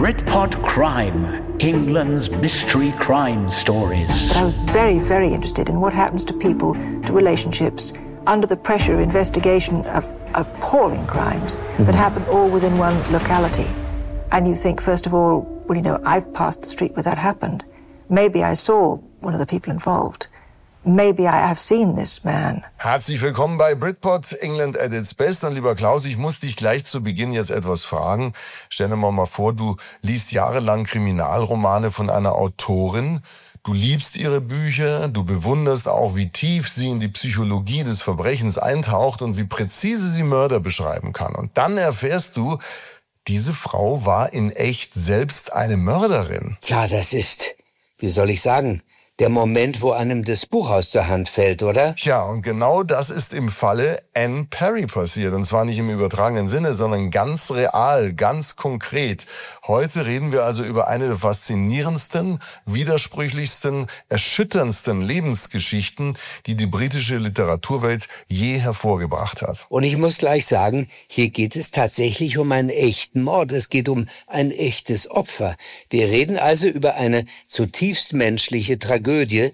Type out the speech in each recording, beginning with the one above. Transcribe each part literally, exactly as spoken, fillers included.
Britpod Crime, England's mystery crime stories. But I was very, very interested in what happens to people, to relationships, under the pressure of investigation of appalling crimes mm-hmm. that happen all within one locality. And you think, first of all, well, you know, I've passed the street where that happened. Maybe I saw one of the people involved. Maybe I have seen this man. Herzlich willkommen bei Britpod, England at its best. Und lieber Klaus, ich muss dich gleich zu Beginn jetzt etwas fragen. Stell dir mal vor, du liest jahrelang Kriminalromane von einer Autorin. Du liebst ihre Bücher, du bewunderst auch, wie tief sie in die Psychologie des Verbrechens eintaucht und wie präzise sie Mörder beschreiben kann. Und dann erfährst du, diese Frau war in echt selbst eine Mörderin. Tja, das ist, wie soll ich sagen, der Moment, wo einem das Buch aus der Hand fällt, oder? Tja, und genau das ist im Falle Anne Perry passiert. Und zwar nicht im übertragenen Sinne, sondern ganz real, ganz konkret. Heute reden wir also über eine der faszinierendsten, widersprüchlichsten, erschütterndsten Lebensgeschichten, die die britische Literaturwelt je hervorgebracht hat. Und ich muss gleich sagen, hier geht es tatsächlich um einen echten Mord. Es geht um ein echtes Opfer. Wir reden also über eine zutiefst menschliche Tragödie,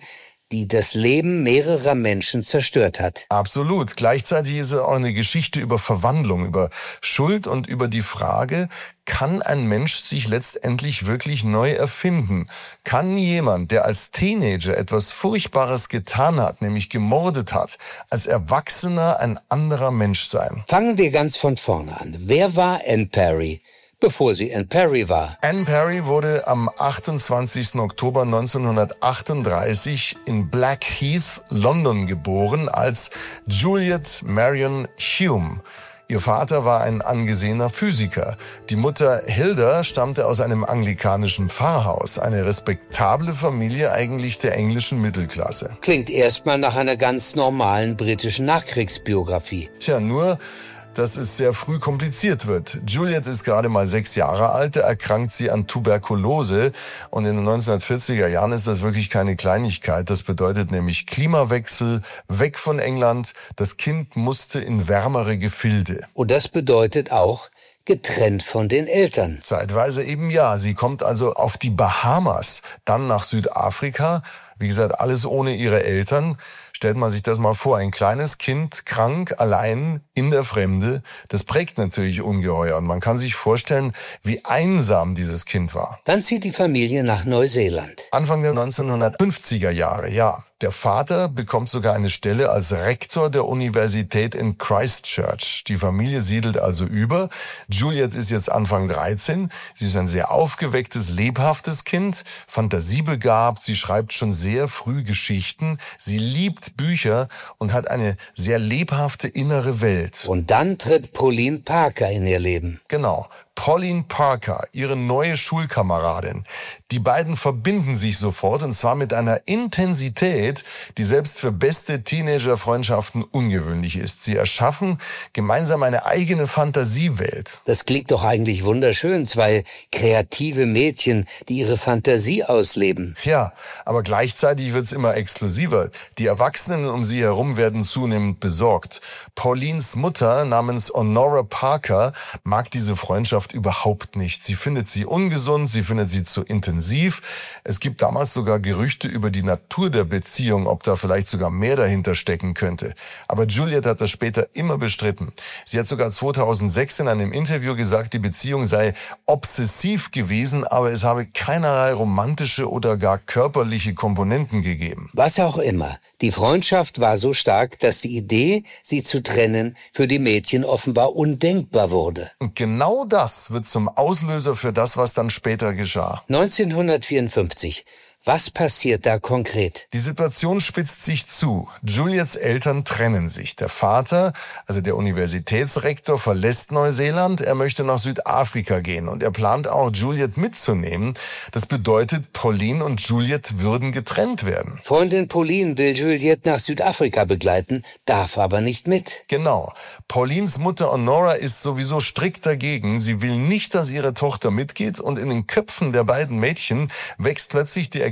die das Leben mehrerer Menschen zerstört hat. Absolut. Gleichzeitig ist es auch eine Geschichte über Verwandlung, über Schuld und über die Frage, kann ein Mensch sich letztendlich wirklich neu erfinden? Kann jemand, der als Teenager etwas Furchtbares getan hat, nämlich gemordet hat, als Erwachsener ein anderer Mensch sein? Fangen wir ganz von vorne an. Wer war Anne Perry, bevor sie Anne Perry war? Anne Perry wurde am achtundzwanzigsten Oktober neunzehnhundertachtunddreißig in Blackheath, London geboren als Juliet Marion Hume. Ihr Vater war ein angesehener Physiker. Die Mutter Hilda stammte aus einem anglikanischen Pfarrhaus. Eine respektable Familie eigentlich der englischen Mittelklasse. Klingt erstmal nach einer ganz normalen britischen Nachkriegsbiografie. Tja, nur dass es sehr früh kompliziert wird. Juliet ist gerade mal sechs Jahre alt, da erkrankt sie an Tuberkulose und in den neunzehnhundertvierziger Jahren ist das wirklich keine Kleinigkeit. Das bedeutet nämlich Klimawechsel, weg von England. Das Kind musste in wärmere Gefilde. Und das bedeutet auch getrennt von den Eltern. Zeitweise eben ja. Sie kommt also auf die Bahamas, dann nach Südafrika. Wie gesagt, alles ohne ihre Eltern. Stellt man sich das mal vor, ein kleines Kind, krank, allein, in der Fremde, das prägt natürlich ungeheuer. Und man kann sich vorstellen, wie einsam dieses Kind war. Dann zieht die Familie nach Neuseeland. Anfang der neunzehnhundertfünfziger Jahre, ja. Der Vater bekommt sogar eine Stelle als Rektor der Universität in Christchurch. Die Familie siedelt also über. Juliet ist jetzt Anfang dreizehn. Sie ist ein sehr aufgewecktes, lebhaftes Kind, fantasiebegabt. Sie schreibt schon sehr früh Geschichten. Sie liebt Bücher und hat eine sehr lebhafte innere Welt. Und dann tritt Pauline Parker in ihr Leben. Genau. Pauline Parker, ihre neue Schulkameradin. Die beiden verbinden sich sofort und zwar mit einer Intensität, die selbst für beste Teenager-Freundschaften ungewöhnlich ist. Sie erschaffen gemeinsam eine eigene Fantasiewelt. Das klingt doch eigentlich wunderschön, zwei kreative Mädchen, die ihre Fantasie ausleben. Ja, aber gleichzeitig wird's immer exklusiver. Die Erwachsenen um sie herum werden zunehmend besorgt. Paulines Mutter namens Honora Parker mag diese Freundschaft überhaupt nicht. Sie findet sie ungesund, sie findet sie zu intensiv. Es gibt damals sogar Gerüchte über die Natur der Beziehung, ob da vielleicht sogar mehr dahinter stecken könnte. Aber Juliet hat das später immer bestritten. Sie hat sogar zweitausendsechs in einem Interview gesagt, die Beziehung sei obsessiv gewesen, aber es habe keinerlei romantische oder gar körperliche Komponenten gegeben. Was auch immer. Die Freundschaft war so stark, dass die Idee, sie zu trennen, für die Mädchen offenbar undenkbar wurde. Und genau das wird zum Auslöser für das, was dann später geschah. neunzehnhundertvierundfünfzig. Was passiert da konkret? Die Situation spitzt sich zu. Juliets Eltern trennen sich. Der Vater, also der Universitätsrektor, verlässt Neuseeland. Er möchte nach Südafrika gehen und er plant auch, Juliet mitzunehmen. Das bedeutet, Pauline und Juliet würden getrennt werden. Freundin Pauline will Juliet nach Südafrika begleiten, darf aber nicht mit. Genau. Paulines Mutter Honora ist sowieso strikt dagegen. Sie will nicht, dass ihre Tochter mitgeht und in den Köpfen der beiden Mädchen wächst plötzlich die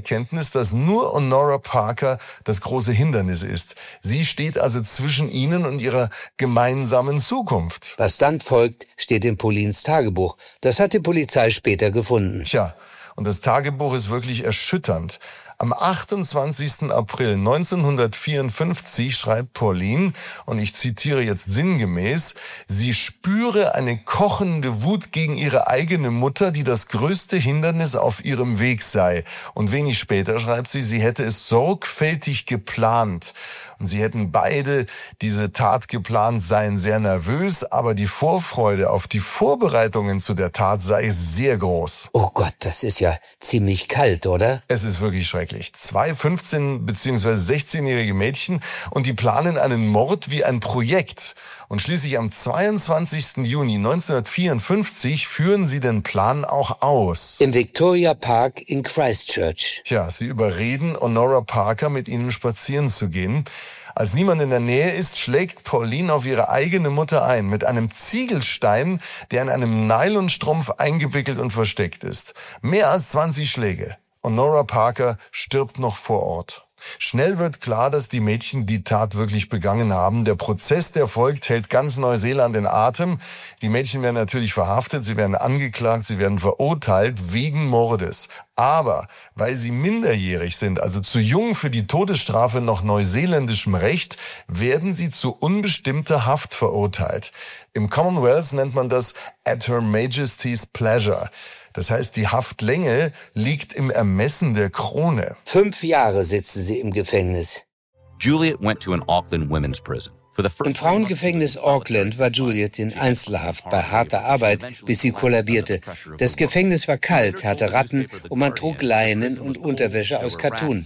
Erkenntnis, dass nur Honora Parker das große Hindernis ist. Sie steht also zwischen ihnen und ihrer gemeinsamen Zukunft. Was dann folgt, steht in Paulines Tagebuch. Das hat die Polizei später gefunden. Tja, und das Tagebuch ist wirklich erschütternd. Am achtundzwanzigsten April neunzehnhundertvierundfünfzig schreibt Pauline, und ich zitiere jetzt sinngemäß, sie spüre eine kochende Wut gegen ihre eigene Mutter, die das größte Hindernis auf ihrem Weg sei. Und wenig später schreibt sie, sie hätte es sorgfältig geplant. Und sie hätten beide diese Tat geplant, seien sehr nervös, aber die Vorfreude auf die Vorbereitungen zu der Tat sei sehr groß. Oh Gott, das ist ja ziemlich kalt, oder? Es ist wirklich schrecklich. Zwei fünfzehn- bzw. sechzehnjährige Mädchen und die planen einen Mord wie ein Projekt. Und schließlich am zweiundzwanzigsten Juni neunzehnhundertvierundfünfzig führen sie den Plan auch aus. Im Victoria Park in Christchurch. Ja, sie überreden Honora Parker, mit ihnen spazieren zu gehen. Als niemand in der Nähe ist, schlägt Pauline auf ihre eigene Mutter ein, mit einem Ziegelstein, der in einem Nylonstrumpf eingewickelt und versteckt ist. Mehr als zwanzig Schläge. Honora Parker stirbt noch vor Ort. Schnell wird klar, dass die Mädchen die Tat wirklich begangen haben. Der Prozess, der folgt, hält ganz Neuseeland in Atem. Die Mädchen werden natürlich verhaftet, sie werden angeklagt, sie werden verurteilt wegen Mordes. Aber weil sie minderjährig sind, also zu jung für die Todesstrafe nach neuseeländischem Recht, werden sie zu unbestimmter Haft verurteilt. Im Commonwealth nennt man das at Her Majesty's Pleasure. Das heißt, die Haftlänge liegt im Ermessen der Krone. Fünf Jahre sitzen sie im Gefängnis. Juliet went to an Auckland women's prison. Im Frauengefängnis Auckland war Juliet in Einzelhaft bei harter Arbeit, bis sie kollabierte. Das Gefängnis war kalt, hatte Ratten und man trug Leinen und Unterwäsche aus Kattun.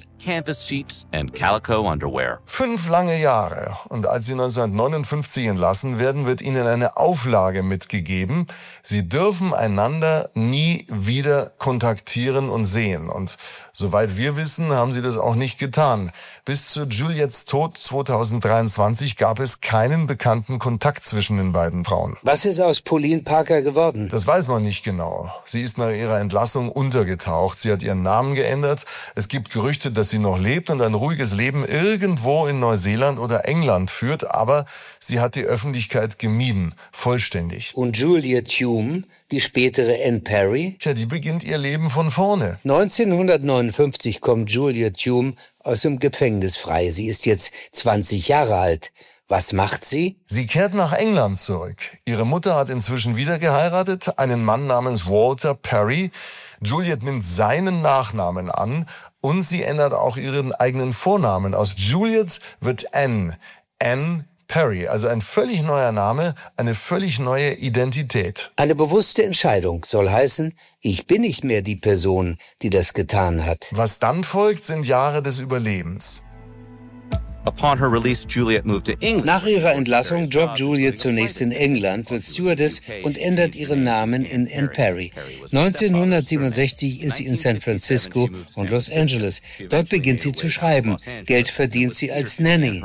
Fünf lange Jahre. Und als sie neunzehnhundertneunundfünfzig entlassen werden, wird ihnen eine Auflage mitgegeben. Sie dürfen einander nie wieder kontaktieren und sehen. Und soweit wir wissen, haben sie das auch nicht getan. Bis zu Juliets Tod zweitausenddreiundzwanzig gab es keinen bekannten Kontakt zwischen den beiden Frauen. Was ist aus Pauline Parker geworden? Das weiß man nicht genau. Sie ist nach ihrer Entlassung untergetaucht. Sie hat ihren Namen geändert. Es gibt Gerüchte, dass sie noch lebt und ein ruhiges Leben irgendwo in Neuseeland oder England führt. Aber sie hat die Öffentlichkeit gemieden. Vollständig. Und Juliet Hume, die spätere Anne Perry? Tja, die beginnt ihr Leben von vorne. neunzehnhundertneunundfünfzig kommt Juliet Hume aus dem Gefängnis frei. Sie ist jetzt zwanzig Jahre alt. Was macht sie? Sie kehrt nach England zurück. Ihre Mutter hat inzwischen wieder geheiratet, einen Mann namens Walter Perry. Juliet nimmt seinen Nachnamen an und sie ändert auch ihren eigenen Vornamen. Aus Juliet wird Anne. Anne Perry, also ein völlig neuer Name, eine völlig neue Identität. Eine bewusste Entscheidung soll heißen, ich bin nicht mehr die Person, die das getan hat. Was dann folgt, sind Jahre des Überlebens. Upon her release, Juliet moved to England. Nach ihrer Entlassung jobbt Juliet zunächst in England, wird Stewardess und ändert ihren Namen in Anne Perry. neunzehnhundertsiebenundsechzig ist sie in San Francisco und Los Angeles. Dort beginnt sie zu schreiben. Geld verdient sie als Nanny.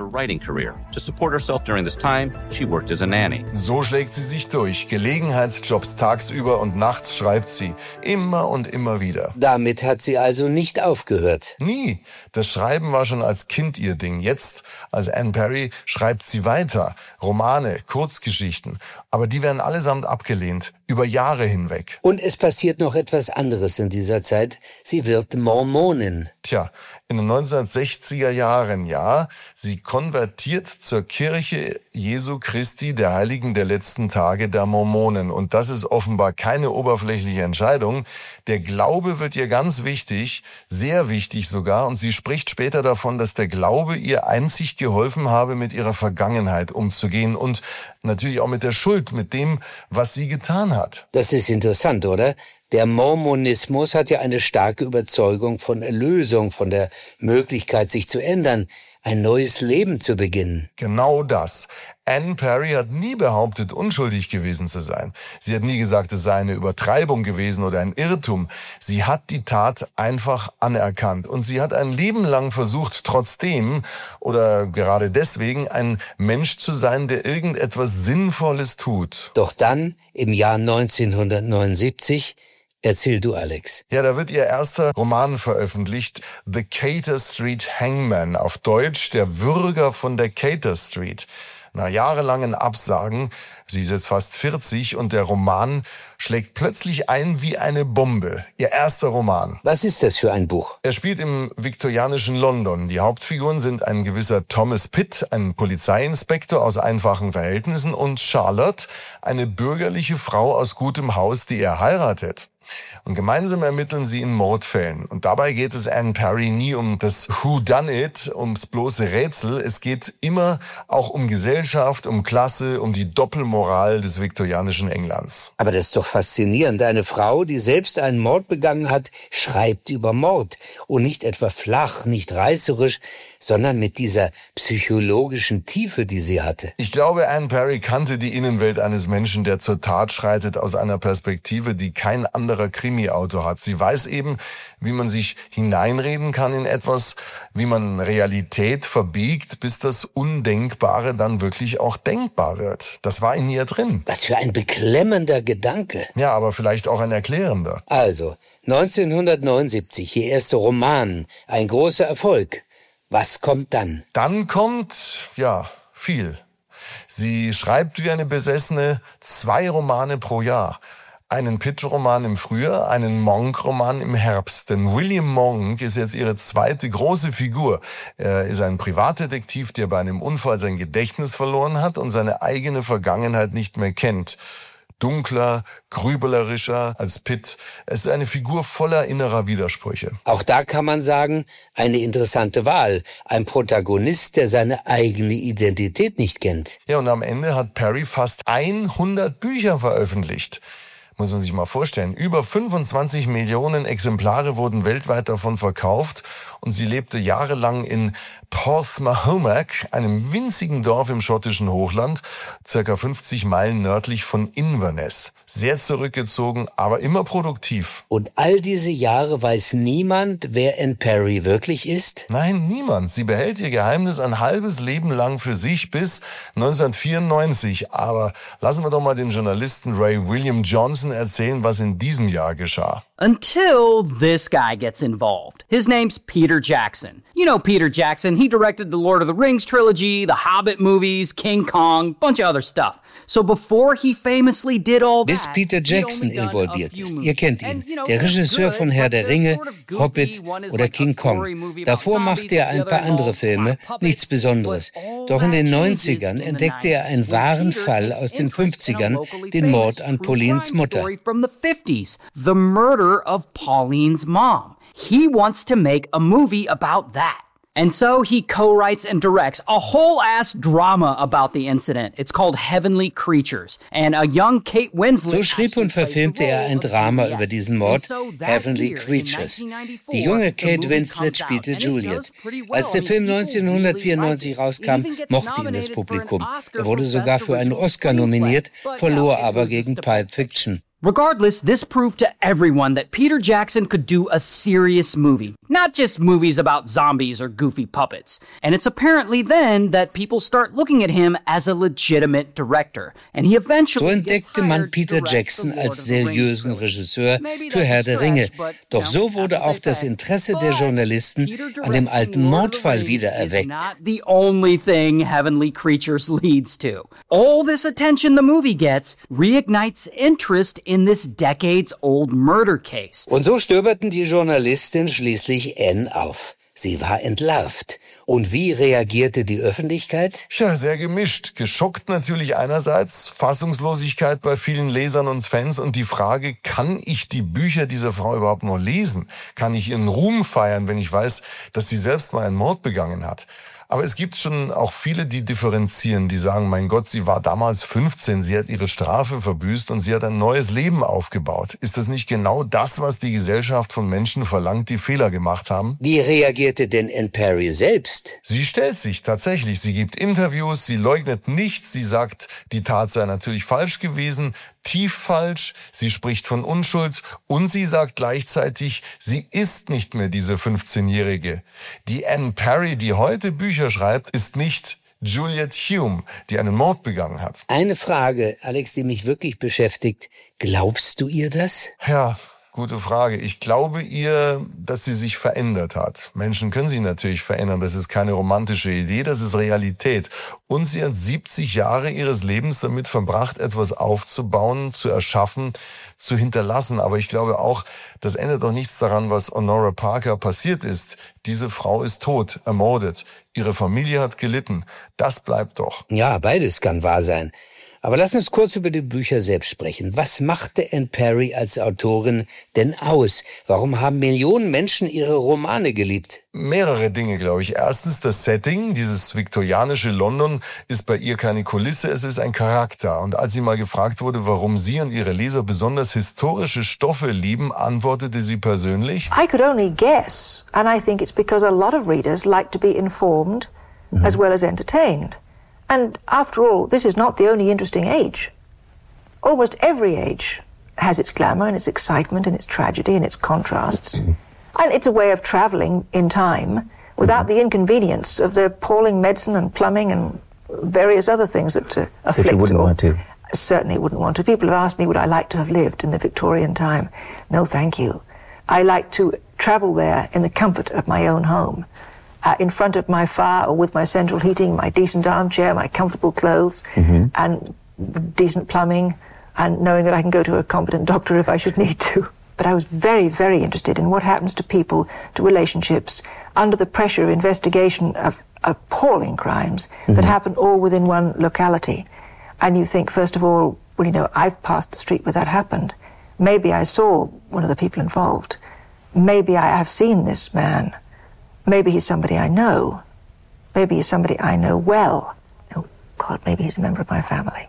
So schlägt sie sich durch. Gelegenheitsjobs tagsüber und nachts schreibt sie. Immer und immer wieder. Damit hat sie also nicht aufgehört. Nie. Das Schreiben war schon als Kind ihr Ding. Jetzt, als Anne Perry, schreibt sie weiter. Romane, Kurzgeschichten. Aber die werden allesamt abgelehnt. Über Jahre hinweg. Und es passiert noch etwas anderes in dieser Zeit. Sie wird Mormonin. Tja, in den neunzehnhundertsechziger Jahren, ja. Sie konvertiert zur Kirche Jesu Christi, der Heiligen der letzten Tage, der Mormonen. Und das ist offenbar keine oberflächliche Entscheidung. Der Glaube wird ihr ganz wichtig, sehr wichtig sogar. Und sie spricht später davon, dass der Glaube ihr einzig geholfen habe, mit ihrer Vergangenheit umzugehen und natürlich auch mit der Schuld, mit dem, was sie getan hat. Das ist interessant, oder? Der Mormonismus hat ja eine starke Überzeugung von Erlösung, von der Möglichkeit, sich zu ändern, ein neues Leben zu beginnen. Genau das. Anne Perry hat nie behauptet, unschuldig gewesen zu sein. Sie hat nie gesagt, es sei eine Übertreibung gewesen oder ein Irrtum. Sie hat die Tat einfach anerkannt. Und sie hat ein Leben lang versucht, trotzdem oder gerade deswegen ein Mensch zu sein, der irgendetwas Sinnvolles tut. Doch dann, im Jahr neunzehnhundertneunundsiebzig, Erzähl du, Alex. Ja, da wird ihr erster Roman veröffentlicht, The Cater Street Hangman, auf Deutsch der Würger von der Cater Street. Nach jahrelangen Absagen, sie ist jetzt fast vierzig und der Roman schlägt plötzlich ein wie eine Bombe. Ihr erster Roman. Was ist das für ein Buch? Er spielt im viktorianischen London. Die Hauptfiguren sind ein gewisser Thomas Pitt, ein Polizeiinspektor aus einfachen Verhältnissen, und Charlotte, eine bürgerliche Frau aus gutem Haus, die er heiratet. Und gemeinsam ermitteln sie in Mordfällen. Und dabei geht es Anne Perry nie um das Whodunit, ums bloße Rätsel. Es geht immer auch um Gesellschaft, um Klasse, um die Doppelmoral des viktorianischen Englands. Aber das ist doch faszinierend. Eine Frau, die selbst einen Mord begangen hat, schreibt über Mord. Und nicht etwa flach, nicht reißerisch, sondern mit dieser psychologischen Tiefe, die sie hatte. Ich glaube, Anne Perry kannte die Innenwelt eines Menschen, der zur Tat schreitet, aus einer Perspektive, die kein anderer Krimi-Autor hat. Sie weiß eben, wie man sich hineinreden kann in etwas, wie man Realität verbiegt, bis das Undenkbare dann wirklich auch denkbar wird. Das war in ihr drin. Was für ein beklemmender Gedanke. Ja, aber vielleicht auch ein erklärender. Also, neunzehnhundertneunundsiebzig, ihr erster Roman, ein großer Erfolg. Was kommt dann? Dann kommt, ja, viel. Sie schreibt wie eine Besessene zwei Romane pro Jahr. Einen Pitt-Roman im Frühjahr, einen Monk-Roman im Herbst. Denn William Monk ist jetzt ihre zweite große Figur. Er ist ein Privatdetektiv, der bei einem Unfall sein Gedächtnis verloren hat und seine eigene Vergangenheit nicht mehr kennt. Dunkler, grübelerischer als Pitt. Es ist eine Figur voller innerer Widersprüche. Auch da kann man sagen, eine interessante Wahl. Ein Protagonist, der seine eigene Identität nicht kennt. Ja, und am Ende hat Perry fast hundert Bücher veröffentlicht. Muss man sich mal vorstellen. Über fünfundzwanzig Millionen Exemplare wurden weltweit davon verkauft und sie lebte jahrelang in Porthmahomac, einem winzigen Dorf im schottischen Hochland, circa fünfzig Meilen nördlich von Inverness. Sehr zurückgezogen, aber immer produktiv. Und all diese Jahre weiß niemand, wer Anne Perry wirklich ist? Nein, niemand. Sie behält ihr Geheimnis ein halbes Leben lang für sich bis neunzehnhundertvierundneunzig. Aber lassen wir doch mal den Journalisten Ray William Johnson erzählen, was in diesem Jahr geschah. Until this guy gets involved. His name's Peter Jackson. You know Peter Jackson, he directed the Lord of the Rings trilogy, the Hobbit movies, King Kong, bunch of other stuff. So before he famously did all that, bis Peter Jackson involviert ist. Ihr kennt ihn. Der Regisseur von Herr der Ringe, Hobbit oder King Kong. Davor machte er ein paar andere Filme, nichts Besonderes. Doch in den neunzigern entdeckte er einen wahren Fall aus den fünfzigern, den Mord an Paulines Mutter. The murder of Pauline's mom. He wants to make a movie about that. And so he co-writes and directs a whole-ass drama about the incident. It's called Heavenly Creatures. And a young Kate Winslet... So schrieb und verfilmte er ein Drama über diesen Mord, Heavenly Creatures. Die junge Kate Winslet spielte Juliet. Als der Film neunzehnhundertvierundneunzig rauskam, mochte ihn das Publikum. Er wurde sogar für einen Oscar nominiert, verlor aber gegen Pulp Fiction. Regardless, this proved to everyone that Peter Jackson could do a serious movie, not just movies about zombies or goofy puppets. And it's apparently then that people start looking at him as a legitimate director. And he eventually So entdeckte man Peter Jackson als seriösen Regisseur für Herr der Ringe. Doch so wurde auch das Interesse der Journalisten an dem alten Mordfall wiedererweckt. Not the only thing Heavenly Creatures leads to. All this attention the movie gets reignites interest in in this decades-old murder case. Und so stöberten die Journalistin schließlich Anne auf. Sie war entlarvt. Und wie reagierte die Öffentlichkeit? Ja, sehr gemischt. Geschockt natürlich einerseits, Fassungslosigkeit bei vielen Lesern und Fans und die Frage, kann ich die Bücher dieser Frau überhaupt noch lesen? Kann ich ihren Ruhm feiern, wenn ich weiß, dass sie selbst mal einen Mord begangen hat? Aber es gibt schon auch viele, die differenzieren, die sagen, mein Gott, sie war damals fünfzehn, sie hat ihre Strafe verbüßt und sie hat ein neues Leben aufgebaut. Ist das nicht genau das, was die Gesellschaft von Menschen verlangt, die Fehler gemacht haben? Wie reagierte denn Anne Perry selbst? Sie stellt sich tatsächlich, sie gibt Interviews, sie leugnet nichts, sie sagt, die Tat sei natürlich falsch gewesen, tief falsch, sie spricht von Unschuld und sie sagt gleichzeitig, sie ist nicht mehr diese fünfzehnjährige. Die Anne Perry, die heute Bücher schreibt, ist nicht Juliet Hume, die einen Mord begangen hat. Eine Frage, Alex, die mich wirklich beschäftigt. Glaubst du ihr das? Ja, Gute Frage. Ich glaube ihr, dass sie sich verändert hat. Menschen können sich natürlich verändern. Das ist keine romantische Idee, das ist Realität. Und sie hat siebzig Jahre ihres Lebens damit verbracht, etwas aufzubauen, zu erschaffen, zu hinterlassen. Aber ich glaube auch, das ändert doch nichts daran, was Honora Parker passiert ist. Diese Frau ist tot, ermordet. Ihre Familie hat gelitten. Das bleibt doch. Ja, beides kann wahr sein. Aber lass uns kurz über die Bücher selbst sprechen. Was machte Anne Perry als Autorin denn aus? Warum haben Millionen Menschen ihre Romane geliebt? Mehrere Dinge, glaube ich. Erstens, das Setting, dieses viktorianische London, ist bei ihr keine Kulisse, es ist ein Charakter. Und als sie mal gefragt wurde, warum sie und ihre Leser besonders historische Stoffe lieben, antwortete sie persönlich: I could only guess, and I think it's because a lot of readers like to be informed mm-hmm. as well as entertained. And after all, this is not the only interesting age. Almost every age has its glamour and its excitement and its tragedy and its contrasts. And it's a way of travelling in time without the inconvenience of the appalling medicine and plumbing and various other things that uh, afflict. That you wouldn't want to? Certainly wouldn't want to. People have asked me, would I like to have lived in the Victorian time? No, thank you. I like to travel there in the comfort of my own home. Uh, in front of my fire or with my central heating, my decent armchair, my comfortable clothes, mm-hmm. and decent plumbing, and knowing that I can go to a competent doctor if I should need to. But I was very, very interested in what happens to people, to relationships, under the pressure of investigation of appalling crimes mm-hmm. that happen all within one locality. And you think, first of all, well, you know, I've passed the street where that happened. Maybe I saw one of the people involved. Maybe I have seen this man. Maybe he's somebody I know. Maybe he's somebody I know well. Oh, God, maybe he's a member of my family.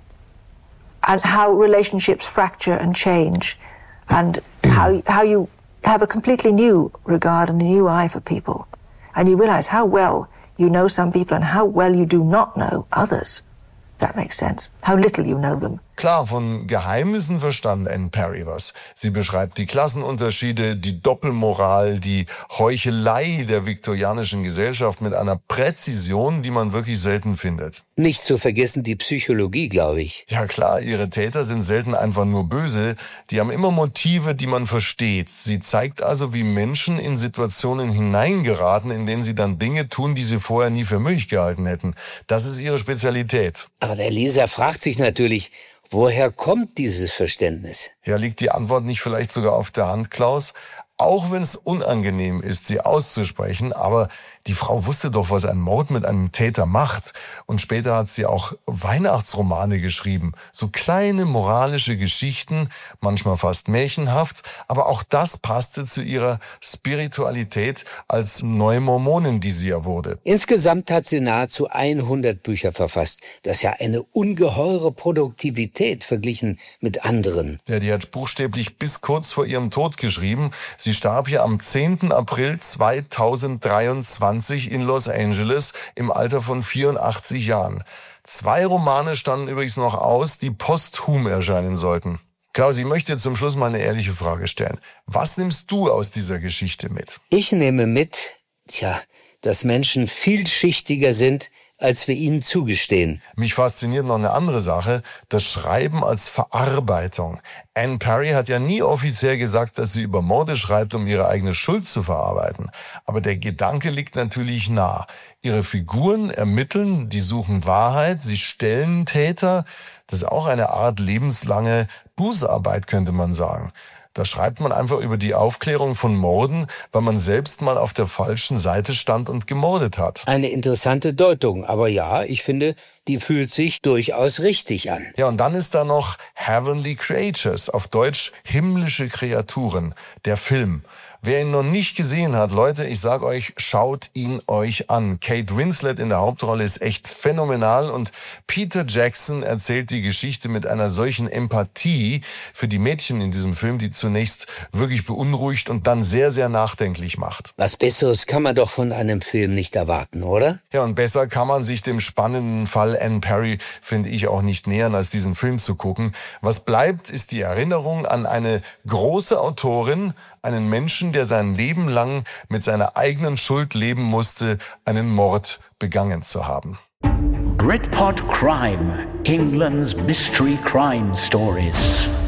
And how relationships fracture and change, and how how you have a completely new regard and a new eye for people. And you realize how well you know some people and how well you do not know others. That makes sense. How little you know them. Klar, von Geheimnissen verstand Anne Perry was. Sie beschreibt die Klassenunterschiede, die Doppelmoral, die Heuchelei der viktorianischen Gesellschaft mit einer Präzision, die man wirklich selten findet. Nicht zu vergessen die Psychologie, glaube ich. Ja klar, ihre Täter sind selten einfach nur böse. Die haben immer Motive, die man versteht. Sie zeigt also, wie Menschen in Situationen hineingeraten, in denen sie dann Dinge tun, die sie vorher nie für möglich gehalten hätten. Das ist ihre Spezialität. Aber der Leser fragt sich natürlich, woher kommt dieses Verständnis? Ja, liegt die Antwort nicht vielleicht sogar auf der Hand, Klaus? Auch wenn es unangenehm ist, sie auszusprechen, aber die Frau wusste doch, was ein Mord mit einem Täter macht. Und später hat sie auch Weihnachtsromane geschrieben. So kleine moralische Geschichten, manchmal fast märchenhaft. Aber auch das passte zu ihrer Spiritualität als neue Mormonin, die sie ja wurde. Insgesamt hat sie nahezu hundert Bücher verfasst. Das ist ja eine ungeheure Produktivität verglichen mit anderen. Ja, die hat buchstäblich bis kurz vor ihrem Tod geschrieben. Sie starb hier am zehnten April zweitausenddreiundzwanzig in Los Angeles im Alter von vierundachtzig Jahren. Zwei Romane standen übrigens noch aus, die posthum erscheinen sollten. Klaus, ich möchte zum Schluss mal eine ehrliche Frage stellen. Was nimmst du aus dieser Geschichte mit? Ich nehme mit, tja, dass Menschen vielschichtiger sind, als wir ihnen zugestehen. Mich fasziniert noch eine andere Sache, das Schreiben als Verarbeitung. Anne Perry hat ja nie offiziell gesagt, dass sie über Morde schreibt, um ihre eigene Schuld zu verarbeiten. Aber der Gedanke liegt natürlich nah. Ihre Figuren ermitteln, die suchen Wahrheit, sie stellen Täter. Das ist auch eine Art lebenslange Bußarbeit, könnte man sagen. Da schreibt man einfach über die Aufklärung von Morden, weil man selbst mal auf der falschen Seite stand und gemordet hat. Eine interessante Deutung, aber ja, ich finde, die fühlt sich durchaus richtig an. Ja, und dann ist da noch Heavenly Creatures, auf Deutsch himmlische Kreaturen, der Film. Wer ihn noch nicht gesehen hat, Leute, ich sag euch, schaut ihn euch an. Kate Winslet in der Hauptrolle ist echt phänomenal und Peter Jackson erzählt die Geschichte mit einer solchen Empathie für die Mädchen in diesem Film, die zunächst wirklich beunruhigt und dann sehr, sehr nachdenklich macht. Was Besseres kann man doch von einem Film nicht erwarten, oder? Ja, und besser kann man sich dem spannenden Fall Anne Perry, finde ich, auch nicht nähern, als diesen Film zu gucken. Was bleibt, ist die Erinnerung an eine große Autorin, einen Menschen, der sein Leben lang mit seiner eigenen Schuld leben musste, einen Mord begangen zu haben. Britpop Crime, England's mystery crime stories.